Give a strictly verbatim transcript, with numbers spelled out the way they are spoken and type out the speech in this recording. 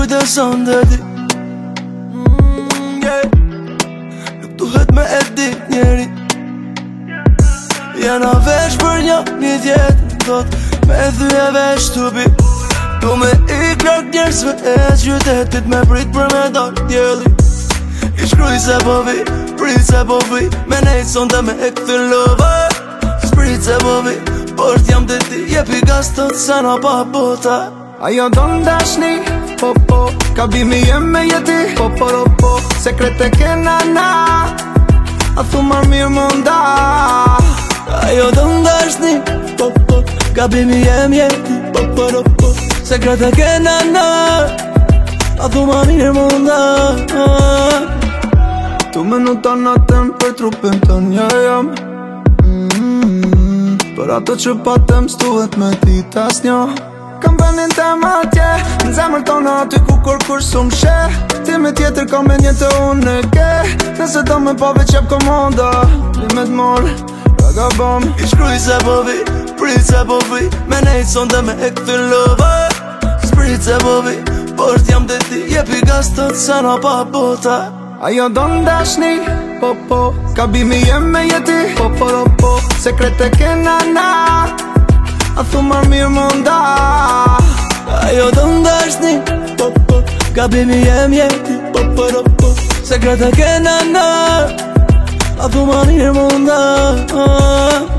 kujdeson dhe ti mm, yeah. Nuk duhet me e di njeri. Jena vesh për një një tjetër thot me thyje vesh të bi. Du me i krak njerësve e qytetit me prit për me dal djeli. I shkruj se po vi, prit se po vi, me nejt son të me e këthy love. Sprit se po vi, por t'jam të ti, jepi gas të të sena pa bota. Ajo don dashni, po po, ka bimi jem me jeti, po po ro po, sekrete kena na, a thu mar mirë munda. Ajo don dashni, po po, ka bimi jem jeti, po po ro po, sekrete kena na, a thu mar mirë munda. Tu me në të natën për trupin të një jam mm-hmm. Për ato që patëm s'tuhet me ti tas një. Kam vendin të më atje, në zemër tonë aty ku kur kur s'um she. Ti me tjetër ka me një të unë në ke. Nëse do me pove qep komoda, li me t'mor, raga bom. I shkruj se po vi, prit se po vi, me nejt son të me e këthy love. Sprit se po vi, por t'jam të ti, jepi gas të të sena pa bota. Ajo don dashni, po po, ka bimi jem me jeti, po po ro po, sekrete kena na, a thu mar mirë munda. Ajo don dashni, po po, ka bimi jem jeti, po po ro po, sekrete kena na, a thu mar mirë munda.